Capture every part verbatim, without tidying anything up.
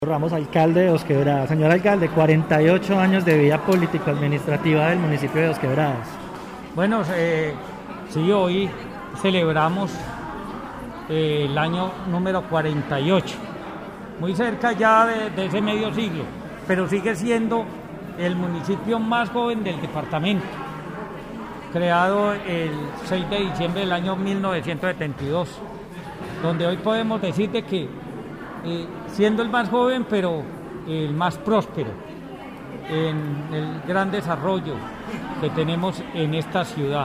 Ramos, alcalde de Dos Quebradas. Señor alcalde, cuarenta y ocho años de vida político-administrativa del municipio de Dos Quebradas. Bueno, eh, sí, hoy celebramos eh, el año número cuarenta y ocho, muy cerca ya de, de ese medio siglo, pero sigue siendo el municipio más joven del departamento, creado el seis de diciembre del año mil novecientos setenta y dos, donde hoy podemos decir de que eh, siendo el más joven, pero el más próspero en el gran desarrollo que tenemos en esta ciudad.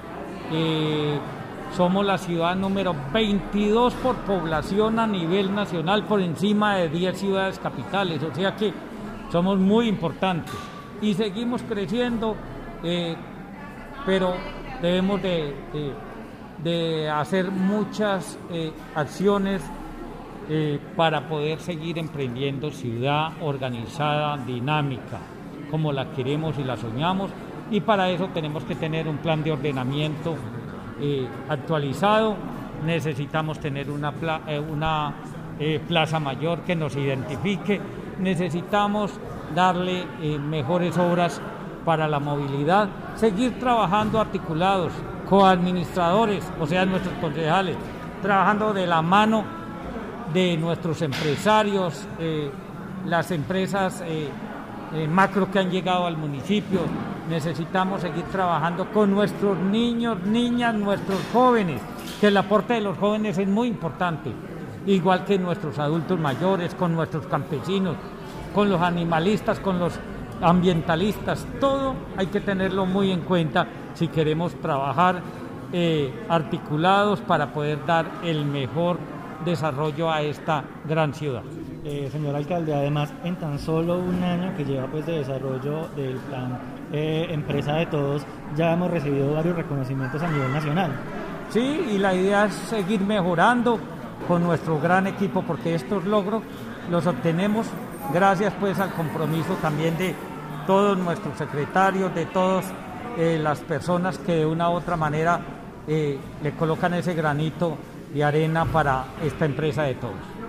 Eh, somos la ciudad número veintidós por población a nivel nacional, por encima de diez ciudades capitales, o sea que somos muy importantes y seguimos creciendo, eh, pero debemos de, de, de hacer muchas eh, acciones Eh, para poder seguir emprendiendo ciudad organizada, dinámica, como la queremos y la soñamos, y para eso tenemos que tener un plan de ordenamiento eh, actualizado. Necesitamos tener una, pla eh, una eh, plaza mayor que nos identifique, necesitamos darle eh, mejores obras para la movilidad, seguir trabajando articulados, coadministradores, o sea, nuestros concejales, trabajando de la mano de nuestros empresarios, eh, las empresas eh, eh, macro que han llegado al municipio. Necesitamos seguir trabajando con nuestros niños, niñas, nuestros jóvenes, que el aporte de los jóvenes es muy importante, igual que nuestros adultos mayores, con nuestros campesinos, con los animalistas, con los ambientalistas. Todo hay que tenerlo muy en cuenta si queremos trabajar eh, articulados para poder dar el mejor desarrollo a esta gran ciudad. Eh, señor alcalde, además en tan solo un año que lleva pues de desarrollo del plan eh, Empresa de Todos, ya hemos recibido varios reconocimientos a nivel nacional. Sí, y la idea es seguir mejorando con nuestro gran equipo, porque estos logros los obtenemos gracias pues al compromiso también de todos nuestros secretarios, de todas eh, las personas que de una u otra manera eh, le colocan ese granito de arena para esta Empresa de Todos.